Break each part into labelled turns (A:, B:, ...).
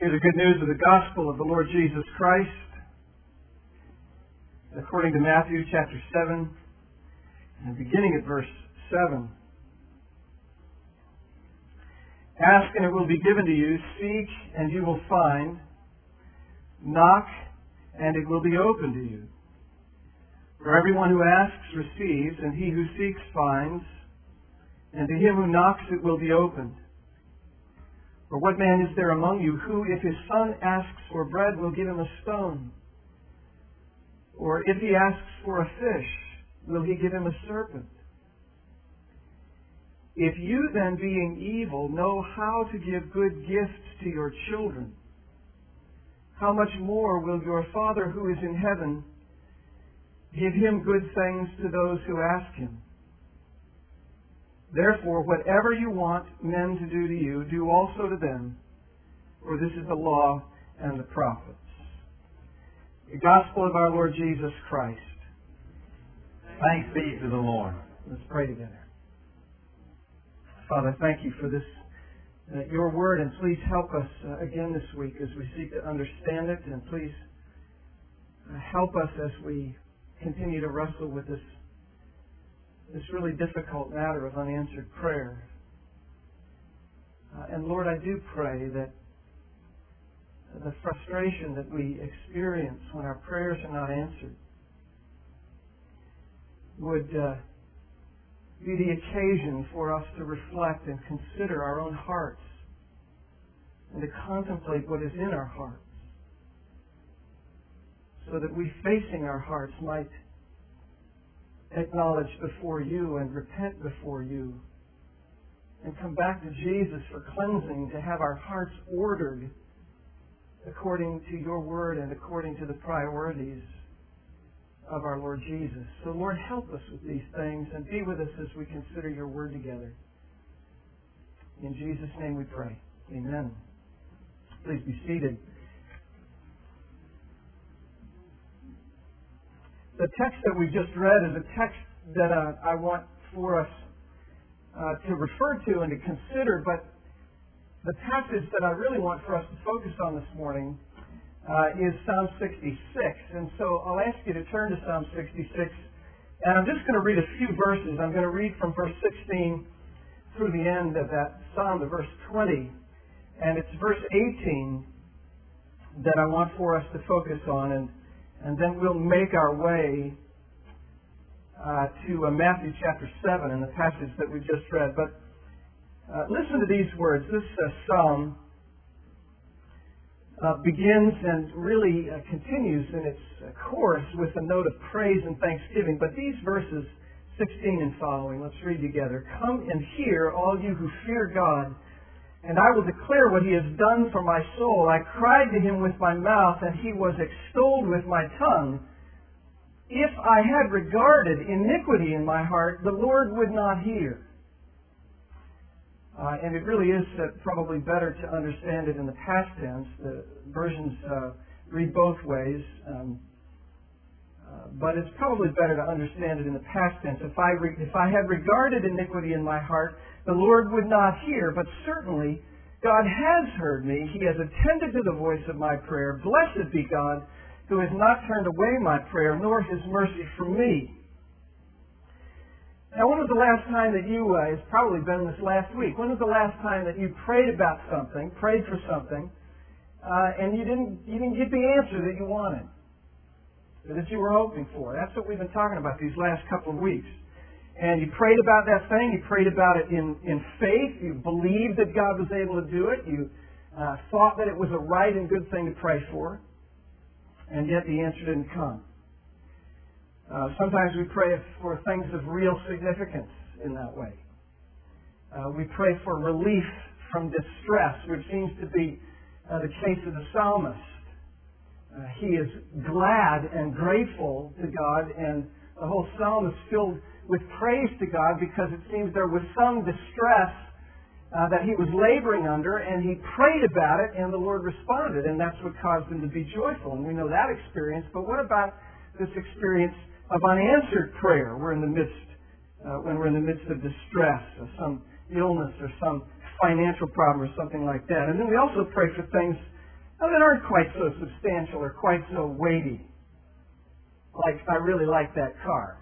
A: Hear the good news of the gospel of the Lord Jesus Christ, according to Matthew chapter 7, and beginning at verse 7. Ask and it will be given to you. Seek and you will find. Knock and it will be opened to you. For everyone who asks receives, and he who seeks finds, and to him who knocks it will be opened. For what man is there among you who, if his son asks for bread, will give him a stone? Or if he asks for a fish, will he give him a serpent? If you then, being evil, know how to give good gifts to your children, how much more will your Father who is in heaven give him good things to those who ask him? Therefore, whatever you want men to do to you, do also to them, for this is the law and the prophets. The gospel of our Lord Jesus Christ.
B: Thanks be to the Lord.
A: Let's pray together. Father, thank you for this, your word, and please help us again this week as we seek to understand it, and please help us as we continue to wrestle with this really difficult matter of unanswered prayer. And Lord, I do pray that the frustration that we experience when our prayers are not answered would be the occasion for us to reflect and consider our own hearts and to contemplate what is in our hearts, so that we, facing our hearts, might acknowledge before you and repent before you and come back to Jesus for cleansing, to have our hearts ordered according to your word and according to the priorities of our Lord Jesus. So Lord, help us with these things and be with us as we consider your word together. In Jesus' name we pray. Amen. Please be seated. The text that we just read is a text that I want for us to refer to and to consider, but the passage that I really want for us to focus on this morning is Psalm 66. And so I'll ask you to turn to Psalm 66, and I'm just going to read a few verses. I'm going to read from verse 16 through the end of that Psalm to verse 20, and it's verse 18 that I want for us to focus on, and then we'll make our way to Matthew chapter 7 and the passage that we just read. But listen to these words. This psalm begins and really continues in its chorus with a note of praise and thanksgiving. But these verses 16 and following, let's read together. Come and hear, all you who fear God, and I will declare what he has done for my soul. I cried to him with my mouth, and he was extolled with my tongue. If I had regarded iniquity in my heart, the Lord would not hear. And it really is probably better to understand it in the past tense. The versions read both ways. But it's probably better to understand it in the past tense. If I had regarded iniquity in my heart, the Lord would not hear. But certainly, God has heard me. He has attended to the voice of my prayer. Blessed be God, who has not turned away my prayer, nor his mercy from me. Now, when was the last time that you, it's probably been this last week, when was the last time that you prayed about something, prayed for something, and you didn't get the answer that you wanted, that you were hoping for? That's what we've been talking about these last couple of weeks. And you prayed about that thing, you prayed about it in faith, you believed that God was able to do it, you thought that it was a right and good thing to pray for, and yet the answer didn't come. Sometimes we pray for things of real significance in that way. We pray for relief from distress, which seems to be the case of the psalmist. He is glad and grateful to God, and the whole psalm is filled with praise to God because it seems there was some distress that he was laboring under, and he prayed about it, and the Lord responded, and that's what caused him to be joyful. And we know that experience. But what about this experience of unanswered prayer? We're in the midst, when we're in the midst of distress, or some illness, or some financial problem, or something like that. And then we also pray for things that aren't quite so substantial or quite so weighty. Like, I really like that car.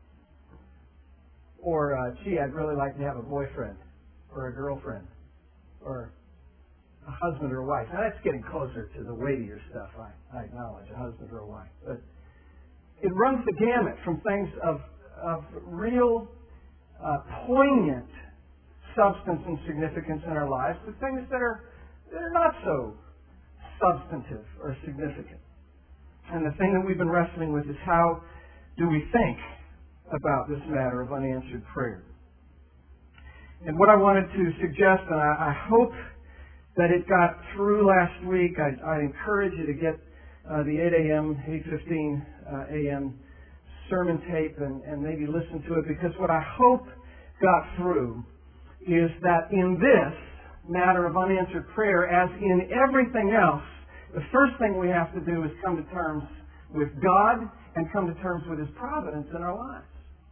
A: Or, gee, I'd really like to have a boyfriend or a girlfriend or a husband or a wife. Now, that's getting closer to the weightier stuff, I acknowledge, a husband or a wife. But it runs the gamut from things of real poignant substance and significance in our lives to things that are not so substantive or significant. And the thing that we've been wrestling with is, how do we think about this matter of unanswered prayer? And what I wanted to suggest, and I hope that it got through last week, I encourage you to get the 8:15 a.m. sermon tape and maybe listen to it, because what I hope got through is that in this matter of unanswered prayer, as in everything else, the first thing we have to do is come to terms with God and come to terms with His providence in our lives.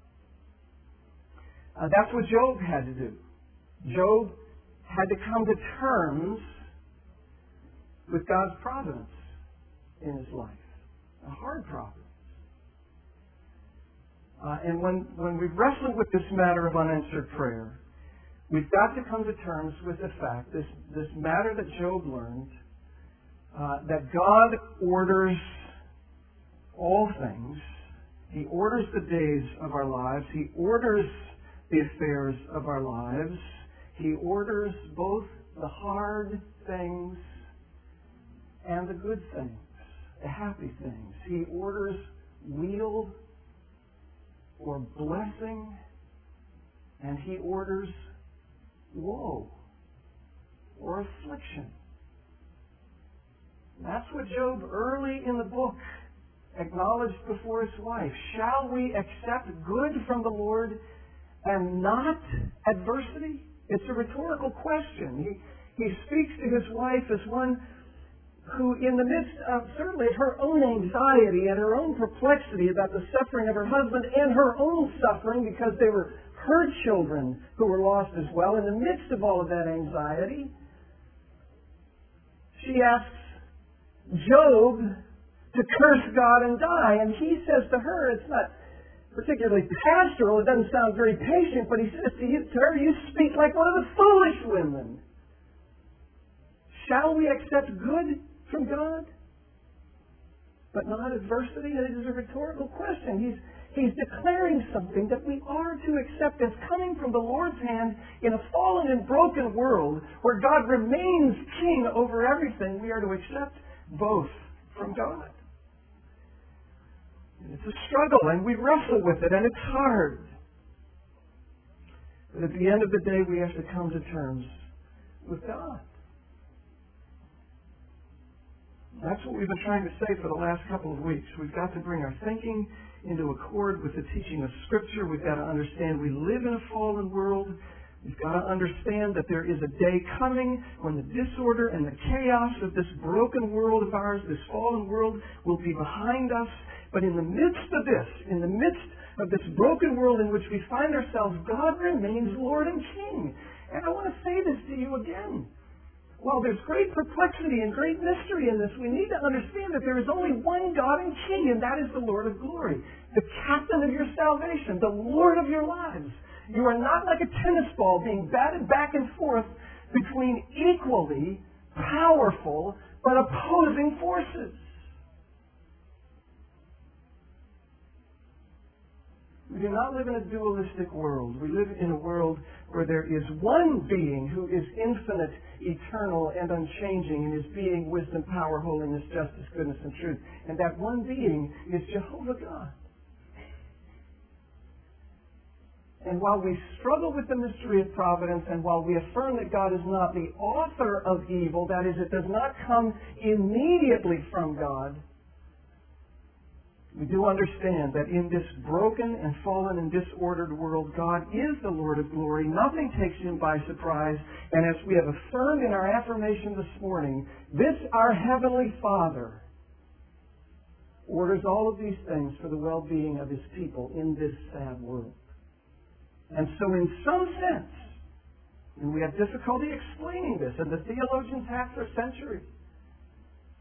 A: That's what Job had to do. Job had to come to terms with God's providence in his life. A hard providence. And when we wrestle with this matter of unanswered prayer, we've got to come to terms with the fact, this matter that Job learned, that God orders all things. He orders the days of our lives. He orders the affairs of our lives. He orders both the hard things and the good things, the happy things. He orders weal or blessing, and He orders woe or affliction. That's what Job early in the book acknowledged before his wife. Shall we accept good from the Lord and not adversity? It's a rhetorical question. He speaks to his wife as one who, in the midst of certainly her own anxiety and her own perplexity about the suffering of her husband and her own suffering because they were her children who were lost as well, in the midst of all of that anxiety, she asks Job to curse God and die. And he says to her, it's not particularly pastoral, it doesn't sound very patient, but he says to her, you speak like one of the foolish women. Shall we accept good from God, but not adversity? It is a rhetorical question. He's declaring something that we are to accept as coming from the Lord's hand in a fallen and broken world where God remains king over everything. We are to accept both from God. It's a struggle, and we wrestle with it, and it's hard. But at the end of the day, we have to come to terms with God. That's what we've been trying to say for the last couple of weeks. We've got to bring our thinking into accord with the teaching of Scripture. We've got to understand we live in a fallen world. We've got to understand that there is a day coming when the disorder and the chaos of this broken world of ours, this fallen world, will be behind us. But in the midst of this, in the midst of this broken world in which we find ourselves, God remains Lord and King. And I want to say this to you again. While there's great perplexity and great mystery in this, we need to understand that there is only one God and King, and that is the Lord of glory, the captain of your salvation, the Lord of your lives. You are not like a tennis ball being batted back and forth between equally powerful but opposing forces. We do not live in a dualistic world. We live in a world where there is one being who is infinite, eternal, and unchanging in His being, wisdom, power, holiness, justice, goodness, and truth. And that one being is Jehovah God. And while we struggle with the mystery of providence, and while we affirm that God is not the author of evil, that is, it does not come immediately from God, we do understand that in this broken and fallen and disordered world, God is the Lord of glory. Nothing takes Him by surprise. And as we have affirmed in our affirmation this morning, this our Heavenly Father orders all of these things for the well-being of His people in this sad world. And so in some sense, and we have difficulty explaining this, and the theologians have for centuries,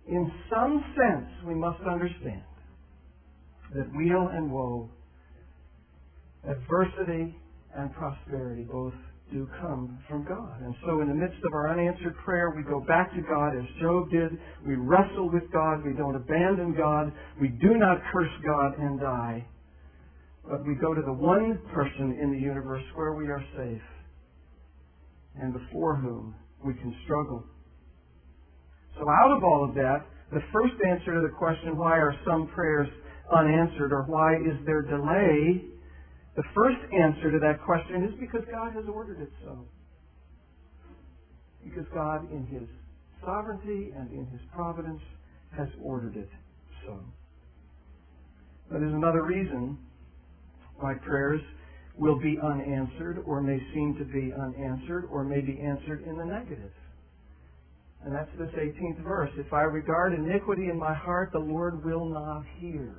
A: in some sense, we must understand that weal and woe, adversity and prosperity both do come from God. And so in the midst of our unanswered prayer, we go back to God as Job did. We wrestle with God. We don't abandon God. We do not curse God and die. But we go to the one person in the universe where we are safe and before whom we can struggle. So out of all of that, the first answer to the question, why are some prayers unanswered or why is there delay? The first answer to that question is because God has ordered it so. Because God, in His sovereignty and in His providence, has ordered it so. But there's another reason why prayers will be unanswered or may seem to be unanswered or may be answered in the negative. And that's this 18th verse. If I regard iniquity in my heart, the Lord will not hear.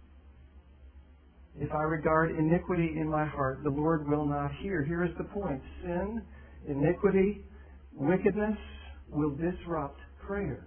A: If I regard iniquity in my heart, the Lord will not hear. Here is the point. Sin, iniquity, wickedness will disrupt prayer.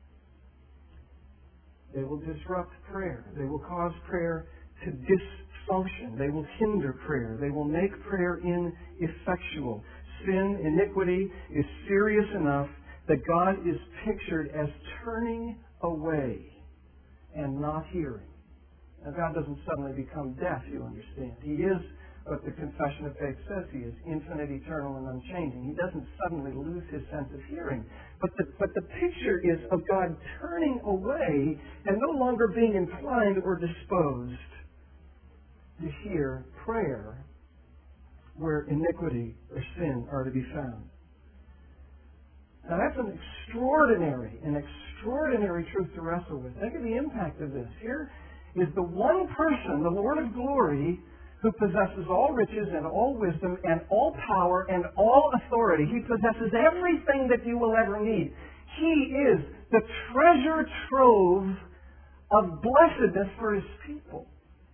A: They will disrupt prayer. They will cause prayer to dysfunction. They will hinder prayer. They will make prayer ineffectual. Sin, iniquity is serious enough that God is pictured as turning away and not hearing. Now, God doesn't suddenly become deaf, you understand. He is what the Confession of Faith says He is, infinite, eternal, and unchanging. He doesn't suddenly lose His sense of hearing. But the picture is of God turning away and no longer being inclined or disposed to hear prayer where iniquity or sin are to be found. Now that's an extraordinary truth to wrestle with. Think of the impact of this. Here is the one person, the Lord of glory, who possesses all riches and all wisdom and all power and all authority. He possesses everything that you will ever need. He is the treasure trove of blessedness for His people.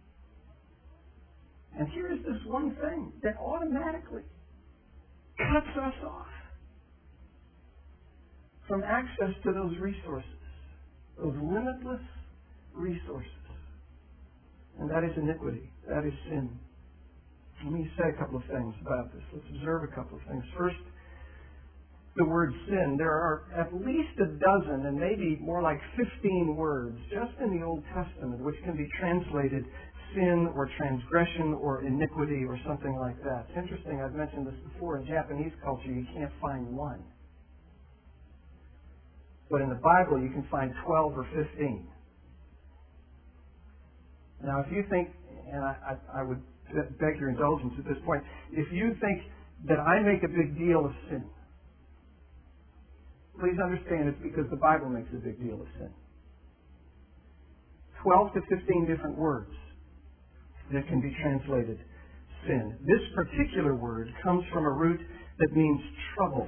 A: And here is this one thing that automatically cuts us off from access to those resources, those limitless resources. And that is iniquity. That is sin. Let me say a couple of things about this. Let's observe a couple of things. First, the word sin. There are at least a dozen and maybe more like 15 words just in the Old Testament which can be translated sin or transgression or iniquity or something like that. It's interesting, I've mentioned this before, in Japanese culture you can't find one. But in the Bible you can find 12 or 15. Now, if you think, and I would beg your indulgence at this point, if you think that I make a big deal of sin, please understand it's because the Bible makes a big deal of sin. 12 to 15 different words that can be translated sin. This particular word comes from a root that means trouble.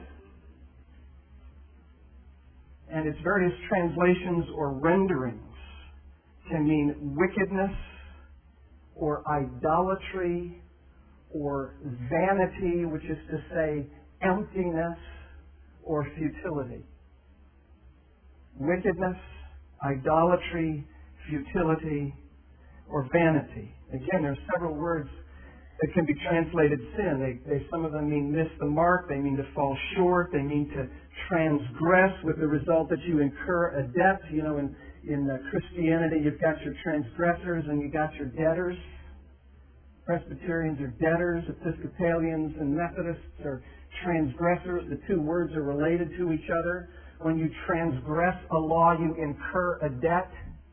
A: And its various translations or renderings can mean wickedness or idolatry or vanity, which is to say emptiness or futility. Wickedness, idolatry, futility, or vanity. Again, there are several words that can be translated sin. Some of them mean miss the mark, they mean to fall short, they mean to transgress with the result that you incur a debt. You know, in Christianity, you've got your transgressors and you've got your debtors. Presbyterians are debtors, Episcopalians and Methodists are transgressors. The two words are related to each other. When you transgress a law, you incur a debt.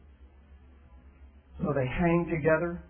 A: So they hang together.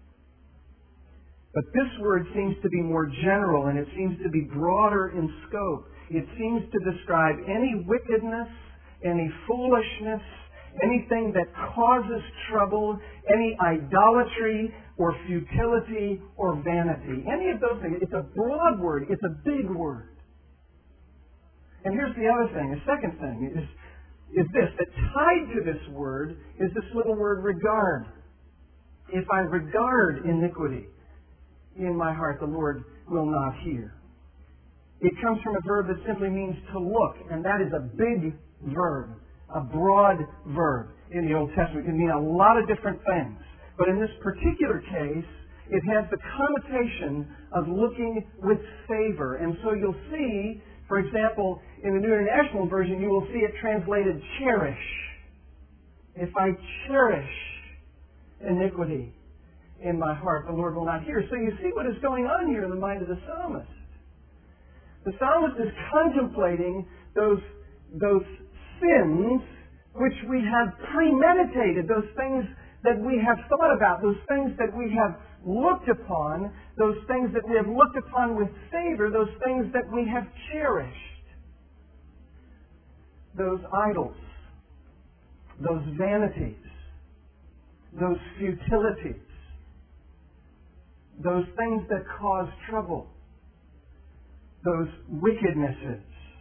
A: But this word seems to be more general and it seems to be broader in scope. It seems to describe any wickedness, any foolishness, anything that causes trouble, any idolatry or futility or vanity. Any of those things. It's a broad word. It's a big word. And here's the other thing. The second thing is this, that tied to this word is this little word regard. If I regard iniquity in my heart, the Lord will not hear. It comes from a verb that simply means to look, and that is a big verb. a broad verb in the Old Testament. It can mean a lot of different things. But in this particular case, it has the connotation of looking with favor. And so you'll see, for example, in the New International Version, you will see it translated cherish. If I cherish iniquity in my heart, the Lord will not hear. So you see what is going on here in the mind of the psalmist. The psalmist is contemplating those sins which we have premeditated, those things that we have thought about, those things that we have looked upon, those things that we have looked upon with favor, those things that we have cherished, those idols, those vanities, those futilities, those things that cause trouble, those wickednesses.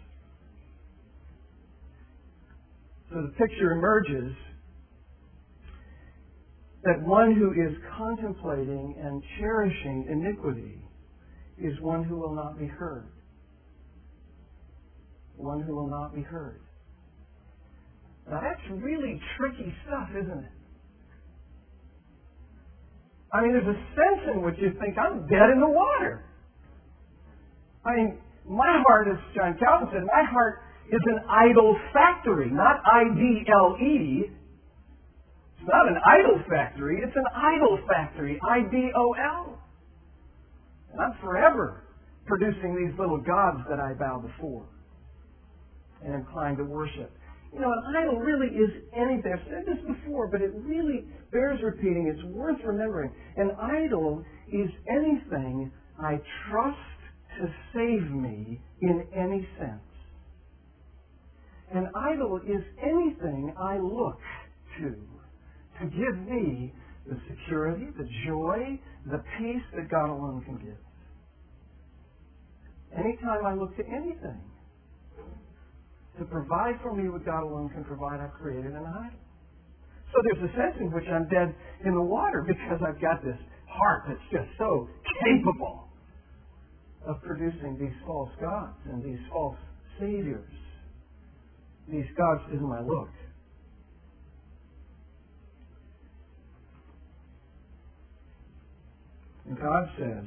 A: So the picture emerges that one who is contemplating and cherishing iniquity is one who will not be heard. One who will not be heard. Now that's really tricky stuff, isn't it? I mean, there's a sense in which you think, I'm dead in the water. I mean, my heart, as John Calvin said, my heart is an idol factory, not I-D-L-E. It's not an idol factory, it's an idol factory, I-D-O-L. And I'm forever producing these little gods that I bow before and incline to worship. You know, an idol really is anything. I've said this before, but it really bears repeating. It's worth remembering. An idol is anything I trust to save me in any sense. An idol is anything I look to give me the security, the joy, the peace that God alone can give. Anytime I look to anything to provide for me what God alone can provide, I've created an idol. So there's a sense in which I'm dead in the water because I've got this heart that's just so capable of producing these false gods and these false saviors, these gods to whom I look. And God says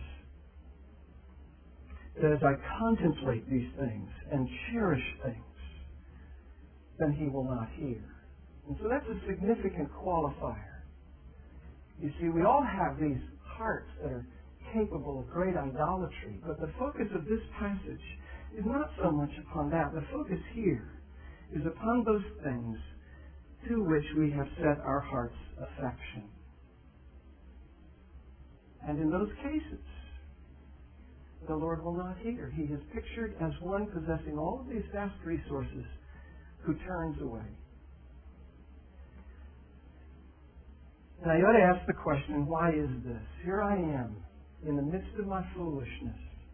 A: that as I contemplate these things and cherish things, then He will not hear. And so that's a significant qualifier. You see, we all have these hearts that are capable of great idolatry, but the focus of this passage is not so much upon that. The focus here is upon those things to which we have set our heart's affection. And in those cases, the Lord will not hear. He is pictured as one possessing all of these vast resources who turns away. Now you ought to ask the question, why is this? Here I am, in the midst of my foolishness,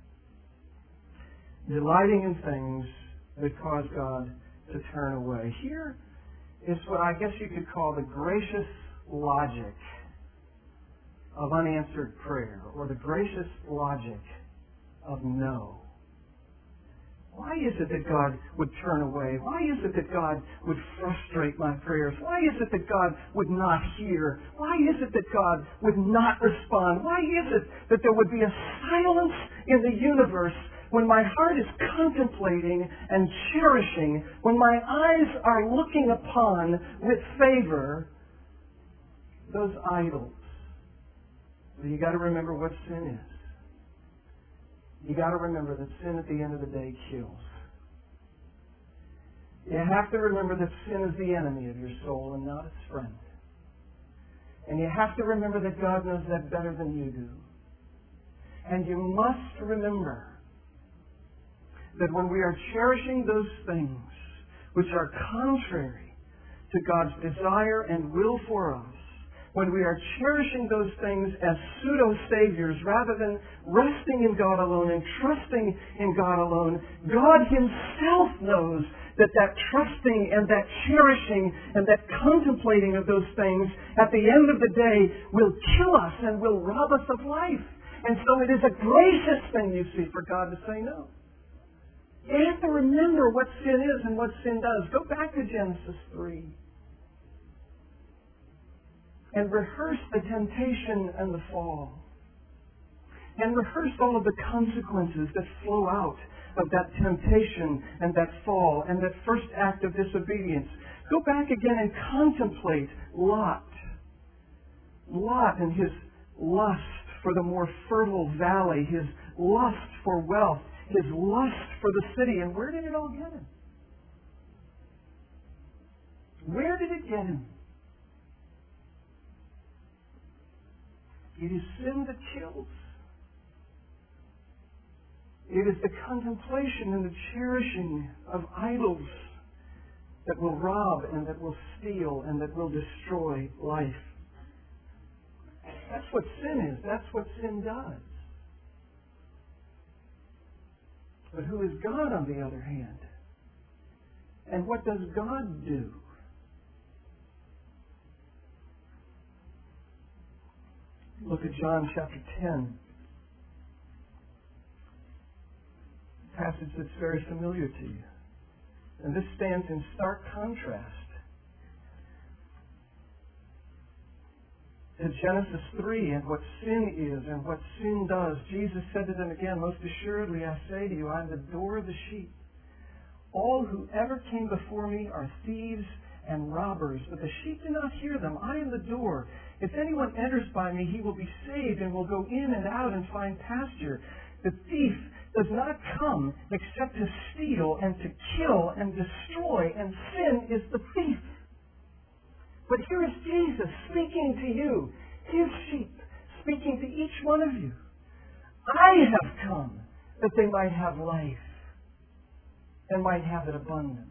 A: delighting in things that cause God to turn away. Here is what I guess you could call the gracious logic of unanswered prayer, or the gracious logic of no. Why is it that God would turn away? Why is it that God would frustrate my prayers? Why is it that God would not hear? Why is it that God would not respond? Why is it that there would be a silence in the universe when my heart is contemplating and cherishing, when my eyes are looking upon with favor those idols? Well, you got to remember what sin is. You got to remember that sin at the end of the day kills. You have to remember that sin is the enemy of your soul and not its friend. And you have to remember that God knows that better than you do. And you must remember that when we are cherishing those things which are contrary to God's desire and will for us, when we are cherishing those things as pseudo-saviors rather than resting in God alone and trusting in God alone, God Himself knows that that trusting and that cherishing and that contemplating of those things at the end of the day will kill us and will rob us of life. And so it is a gracious thing, you see, for God to say no. We have to remember what sin is and what sin does. Go back to Genesis 3 and rehearse the temptation and the fall. And rehearse all of the consequences that flow out of that temptation and that fall and that first act of disobedience. Go back again and contemplate Lot. Lot and his lust for the more fertile valley, his lust for wealth, his lust for the city. And where did it all get him? Where did it get him? It is sin that kills. It is the contemplation and the cherishing of idols that will rob and that will steal and that will destroy life. That's what sin is. That's what sin does. But who is God, on the other hand? And what does God do? Look at John chapter 10. A passage that's very familiar to you. And this stands in stark contrast to Genesis 3 and what sin is and what sin does. Jesus said to them again, "Most assuredly I say to you, I am the door of the sheep. All who ever came before me are thieves and robbers, but the sheep do not hear them. I am the door. If anyone enters by me, he will be saved and will go in and out and find pasture. The thief does not come except to steal and to kill and destroy, and sin is the thief." But here is Jesus speaking to you, His sheep, speaking to each one of you. "I have come that they might have life and might have it abundantly."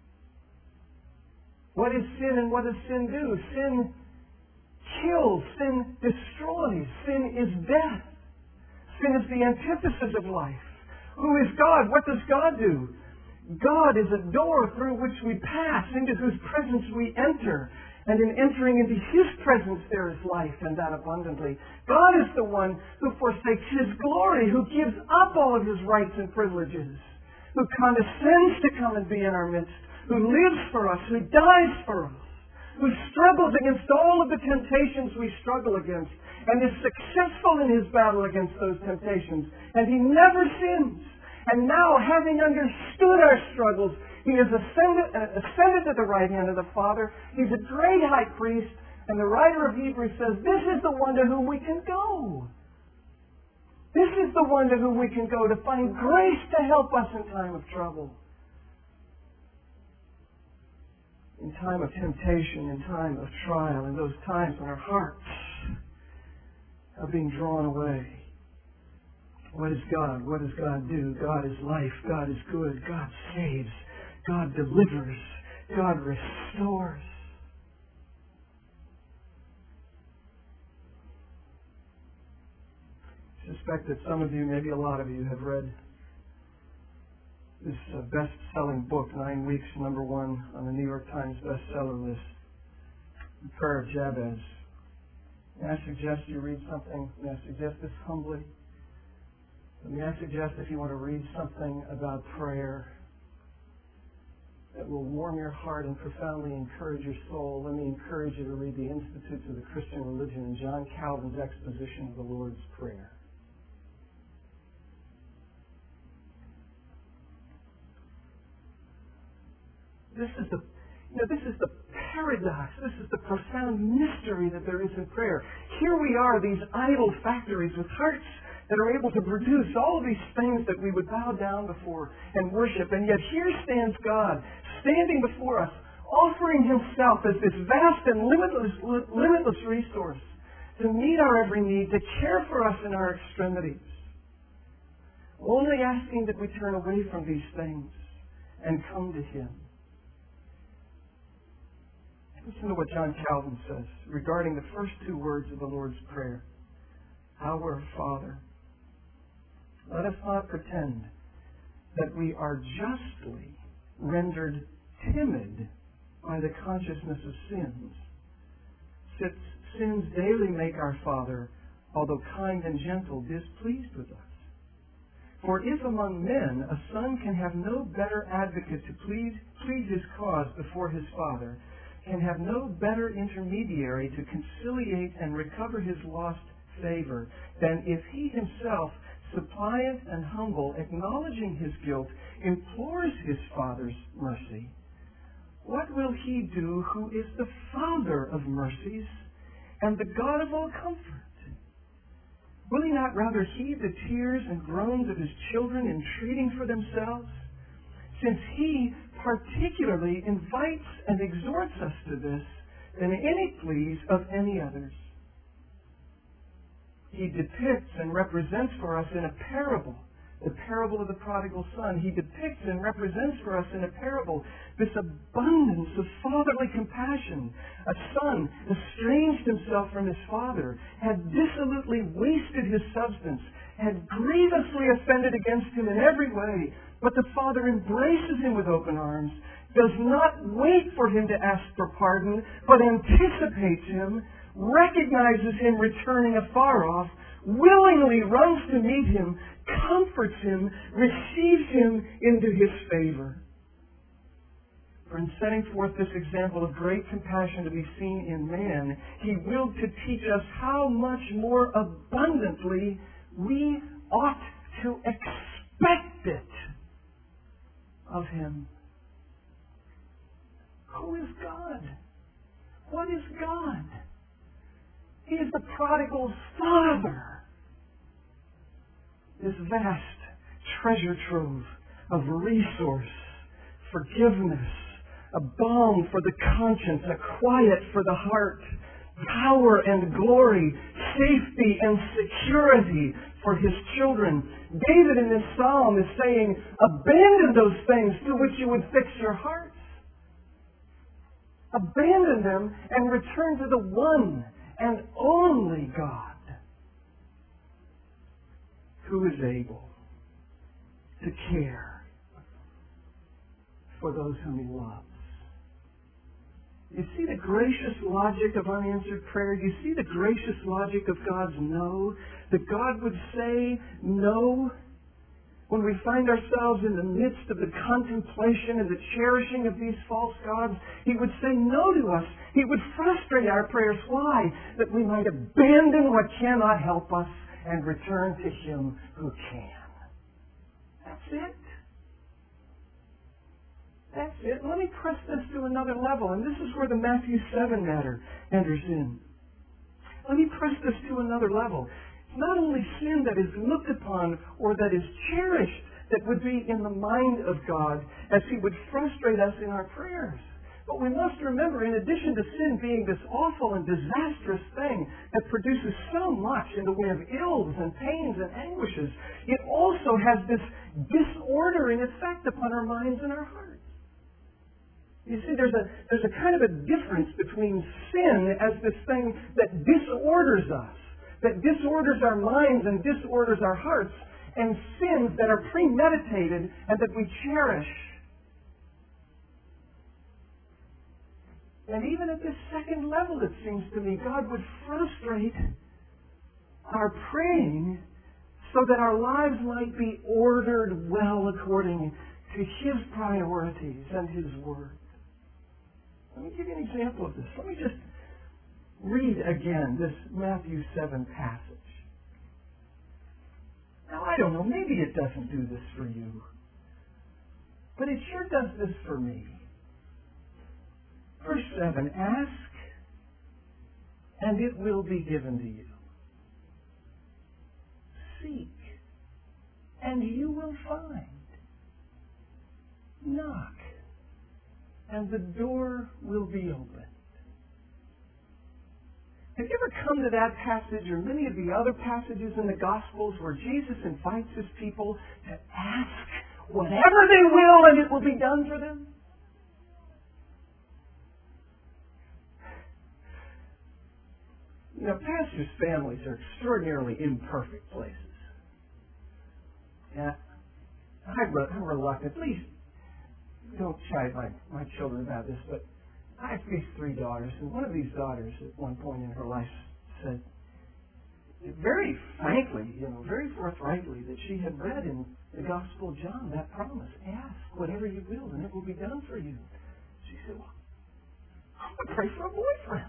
A: What is sin and what does sin do? Sin kills. Sin destroys. Sin is death. Sin is the antithesis of life. Who is God? What does God do? God is a door through which we pass, into whose presence we enter. And in entering into His presence there is life, and that abundantly. God is the one who forsakes His glory, who gives up all of His rights and privileges, who condescends to come and be in our midst, who lives for us, who dies for us, who struggles against all of the temptations we struggle against, and is successful in His battle against those temptations. And He never sins. And now, having understood our struggles, He has ascended to the right hand of the Father. He's a great high priest. And the writer of Hebrews says, this is the one to whom we can go. This is the one to whom we can go to find grace to help us in time of trouble. In time of temptation, in time of trial, in those times when our hearts are being drawn away. What is God? What does God do? God is life. God is good. God saves. God delivers. God restores. I suspect that some of you, maybe a lot of you, have read this best-selling book, 9 Weeks, #1 on the New York Times bestseller list, The Prayer of Jabez. May I suggest you read something? May I suggest this humbly? May I suggest if you want to read something about prayer that will warm your heart and profoundly encourage your soul, let me encourage you to read the Institutes of the Christian Religion and John Calvin's exposition of the Lord's Prayer. This is the paradox. This is the profound mystery that there is in prayer. Here we are, these idol factories with hearts that are able to produce all of these things that we would bow down before and worship. And yet here stands God, standing before us, offering Himself as this vast and limitless resource to meet our every need, to care for us in our extremities. Only asking that we turn away from these things and come to Him. Listen to what John Calvin says regarding the first two words of the Lord's Prayer. Our Father. Let us not pretend that we are justly rendered timid by the consciousness of sins. Since sins daily make our Father, although kind and gentle, displeased with us. For if among men a son can have no better advocate to plead his cause before his Father, can have no better intermediary to conciliate and recover his lost favor, than if he himself, suppliant and humble, acknowledging his guilt, implores his Father's mercy, what will he do who is the Father of mercies and the God of all comfort? Will he not rather heed the tears and groans of his children entreating for themselves? Since he particularly invites and exhorts us to this than any pleas of any others. He depicts and represents for us in a parable, the parable of the prodigal son. He depicts and represents for us in a parable this abundance of fatherly compassion. A son estranged himself from his father, had dissolutely wasted his substance, had grievously offended against him in every way, but the father embraces him with open arms, does not wait for him to ask for pardon, but anticipates him, recognizes him returning afar off, willingly runs to meet him, comforts him, receives him into his favor. For in setting forth this example of great compassion to be seen in man, he willed to teach us how much more abundantly we ought to expect it of him. Who is God? What is God? He is the prodigal's father. This vast treasure trove of resource, forgiveness, a balm for the conscience, a quiet for the heart, power and glory, safety and security for his children. David in this psalm is saying, abandon those things to which you would fix your hearts. Abandon them and return to the one and only God who is able to care for those whom he loves. You see the gracious logic of unanswered prayer? You see the gracious logic of God's no? That God would say no when we find ourselves in the midst of the contemplation and the cherishing of these false gods. He would say no to us. He would frustrate our prayers. Why? That we might abandon what cannot help us and return to him who can. That's it. That's it. Let me press this to another level, and this is where the Matthew 7 matter enters in. Let me press this to another level. It's not only sin that is looked upon or that is cherished that would be in the mind of God as he would frustrate us in our prayers. But we must remember, in addition to sin being this awful and disastrous thing that produces so much in the way of ills and pains and anguishes, it also has this disordering effect upon our minds and our hearts. You see, there's a kind of a difference between sin as this thing that disorders us, that disorders our minds and disorders our hearts, and sins that are premeditated and that we cherish. And even at this second level, it seems to me, God would frustrate our praying so that our lives might be ordered well according to his priorities and his word. Let me give you an example of this. Let me just read again this Matthew 7 passage. Now, I don't know, maybe it doesn't do this for you, but it sure does this for me. Verse 7, ask, and it will be given to you. Seek, and you will find. Knock, and the door will be opened. Have you ever come to that passage or many of the other passages in the Gospels where Jesus invites his people to ask whatever they will and it will be done for them? You know, pastors' families are extraordinarily imperfect places. Yeah, I'm reluctant. Please don't chide my children about this, but I have these 3 daughters, and one of these daughters at one point in her life said, very frankly, very forthrightly, that she had read in the Gospel of John that promise, ask whatever you will and it will be done for you. She said, well, I'm going to pray for a boyfriend.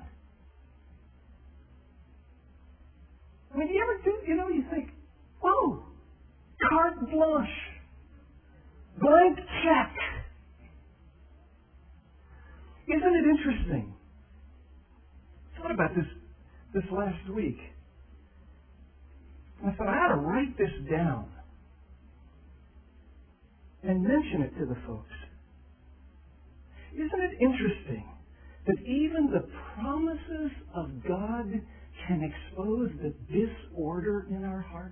A: I mean, do you ever do, you think, whoa, carte blanche, blank check. Isn't it interesting? I thought about this last week. I thought I ought to write this down and mention it to the folks. Isn't it interesting that even the promises of God can expose the disorder in our hearts?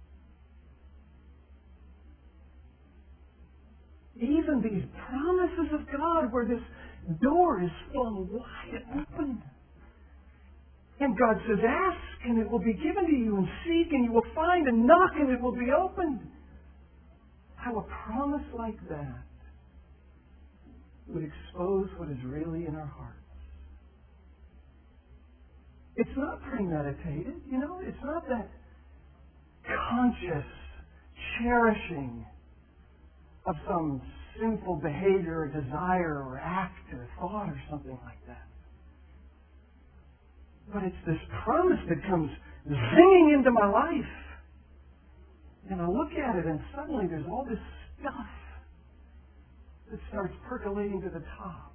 A: Even these promises of God where this door is flung wide open. And God says, ask and it will be given to you, and seek and you will find, and knock and it will be opened. How a promise like that would expose what is really in our hearts. It's not premeditated, it's not that conscious cherishing of some sinful behavior or desire or act or thought or something like that. But it's this promise that comes zinging into my life. And I look at it and suddenly there's all this stuff that starts percolating to the top.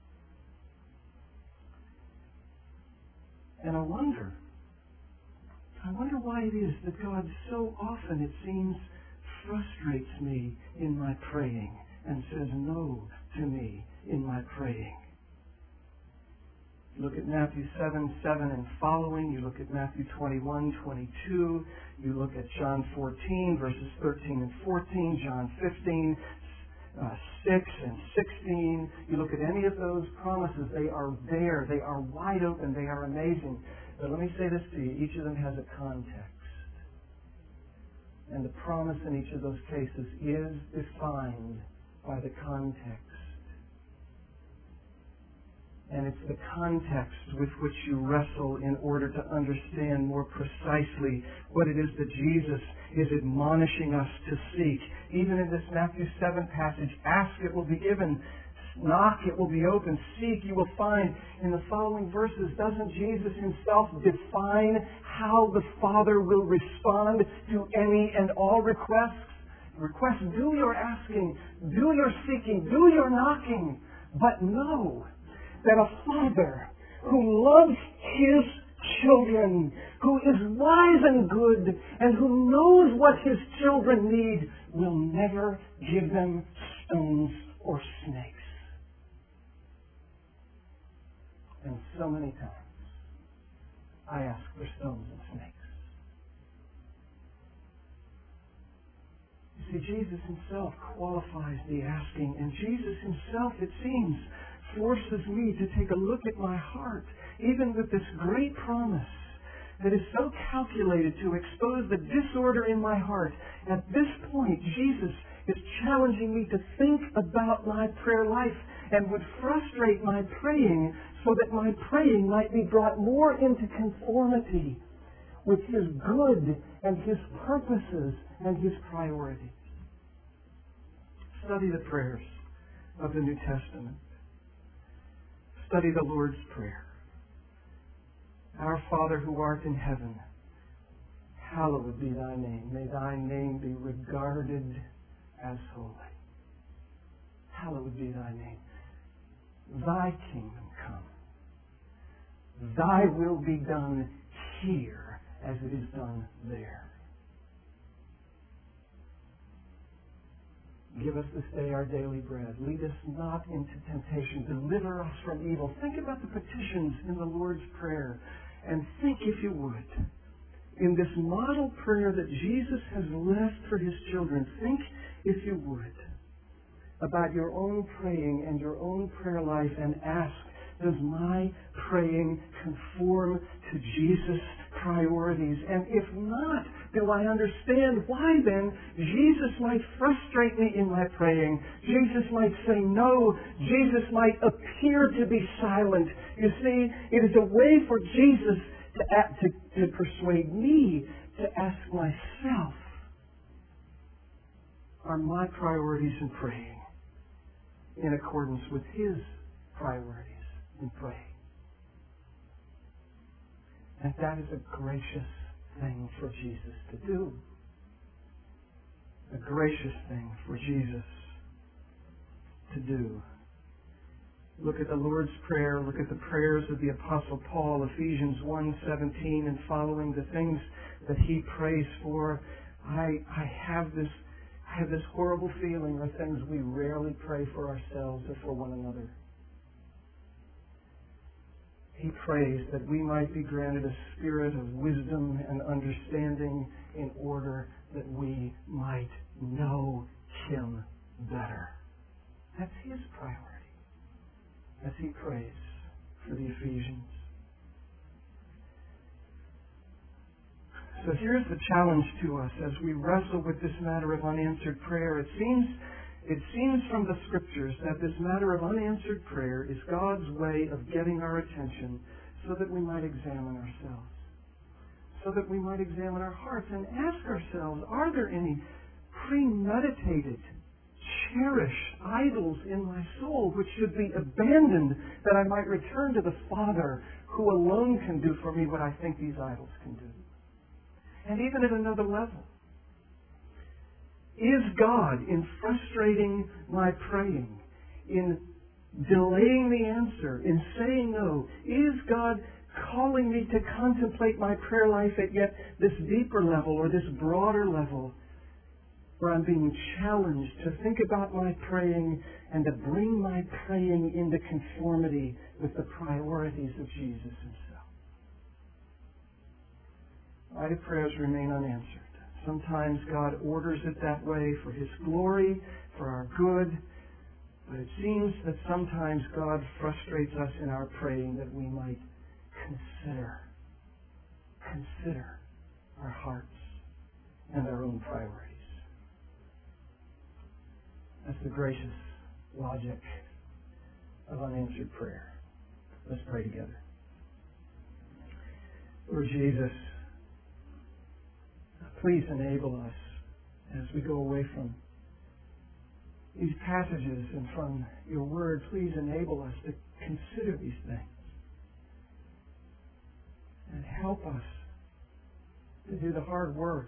A: And I wonder why it is that God so often, it seems, frustrates me in my praying and says no to me in my praying. You look at Matthew 7:7 and following. You look at Matthew 21:22. You look at John 14, verses 13 and 14. John 15, 6 and 16. You look at any of those promises. They are there. They are wide open. They are amazing. But let me say this to you. Each of them has a context. And the promise in each of those cases is defined by the context. And it's the context with which you wrestle in order to understand more precisely what it is that Jesus is admonishing us to seek. Even in this Matthew 7 passage, ask, it will be given. Knock, it will be open. Seek, you will find. In the following verses, doesn't Jesus himself define how the Father will respond to any and all requests? Requests, do your asking, do your seeking, do your knocking. But know that a Father who loves His children, who is wise and good, and who knows what His children need, will never give them stones or snakes. And so many times, I ask for stones and snakes. You see, Jesus himself qualifies the asking, and Jesus himself, it seems, forces me to take a look at my heart, even with this great promise that is so calculated to expose the disorder in my heart. At this point, Jesus is challenging me to think about my prayer life and would frustrate my praying so that my praying might be brought more into conformity with His good and His purposes and His priorities. Study the prayers of the New Testament. Study the Lord's Prayer. Our Father who art in heaven, hallowed be thy name. May thy name be regarded as holy. Hallowed be thy name. Thy kingdom come. Thy will be done here as it is done there. Give us this day our daily bread. Lead us not into temptation. Deliver us from evil. Think about the petitions in the Lord's Prayer. And think, if you would, in this model prayer that Jesus has left for His children, think, if you would, about your own praying and your own prayer life and ask, does my praying conform to Jesus' priorities? And if not, do I understand why then Jesus might frustrate me in my praying? Jesus might say no. Jesus might appear to be silent. You see, it is a way for Jesus to persuade me to ask myself, are my priorities in praying in accordance with His priorities in praying? And that is a gracious thing for Jesus to do. A gracious thing for Jesus to do. Look at the Lord's Prayer. Look at the prayers of the Apostle Paul, Ephesians 1:17 and following, the things that he prays for. I have this horrible feeling are things we rarely pray for ourselves or for one another. He prays that we might be granted a spirit of wisdom and understanding in order that we might know Him better. That's his priority as he prays for the Ephesians. So here's the challenge to us as we wrestle with this matter of unanswered prayer. It seems from the Scriptures that this matter of unanswered prayer is God's way of getting our attention so that we might examine ourselves, so that we might examine our hearts and ask ourselves, are there any premeditated, cherished idols in my soul which should be abandoned that I might return to the Father who alone can do for me what I think these idols can do? And even at another level, is God, in frustrating my praying, in delaying the answer, in saying no, is God calling me to contemplate my prayer life at yet this deeper level or this broader level where I'm being challenged to think about my praying and to bring my praying into conformity with the priorities of Jesus Himself? Why do prayers remain unanswered? Sometimes God orders it that way for His glory, for our good. But it seems that sometimes God frustrates us in our praying that we might consider our hearts and our own priorities. That's the gracious logic of unanswered prayer. Let's pray together. Lord Jesus, please enable us as we go away from these passages and from your word. Please enable us to consider these things and help us to do the hard work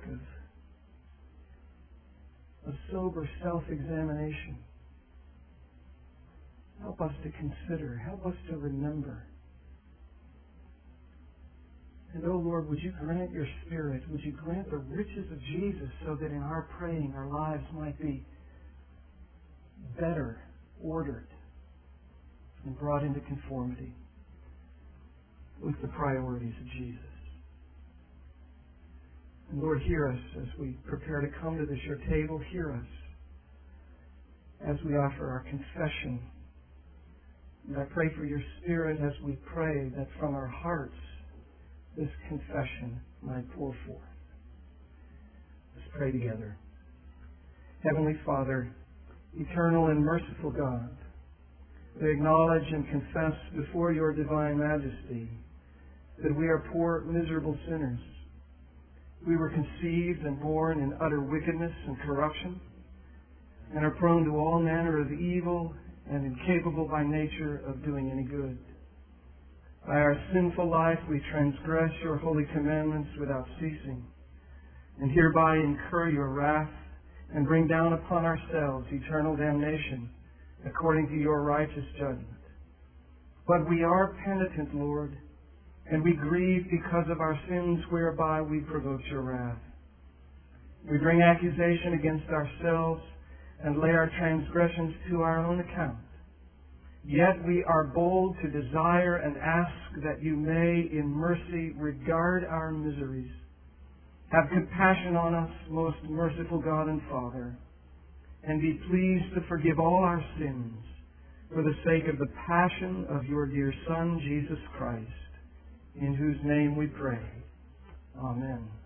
A: of sober self-examination. Help us to consider. Help us to remember. And, oh Lord, would you grant your Spirit, would you grant the riches of Jesus so that in our praying our lives might be better ordered and brought into conformity with the priorities of Jesus. And Lord, hear us as we prepare to come to your table. Hear us as we offer our confession. And I pray for your Spirit as we pray that from our hearts this confession might pour forth. Let's pray together. Heavenly Father, eternal and merciful God, we acknowledge and confess before your divine majesty that we are poor, miserable sinners. We were conceived and born in utter wickedness and corruption, and are prone to all manner of evil and incapable by nature of doing any good. By our sinful life we transgress your holy commandments without ceasing, and hereby incur your wrath and bring down upon ourselves eternal damnation according to your righteous judgment. But we are penitent, Lord, and we grieve because of our sins whereby we provoked your wrath. We bring accusation against ourselves and lay our transgressions to our own account. Yet we are bold to desire and ask that you may, in mercy, regard our miseries. Have compassion on us, most merciful God and Father, and be pleased to forgive all our sins for the sake of the passion of your dear Son, Jesus Christ, in whose name we pray. Amen.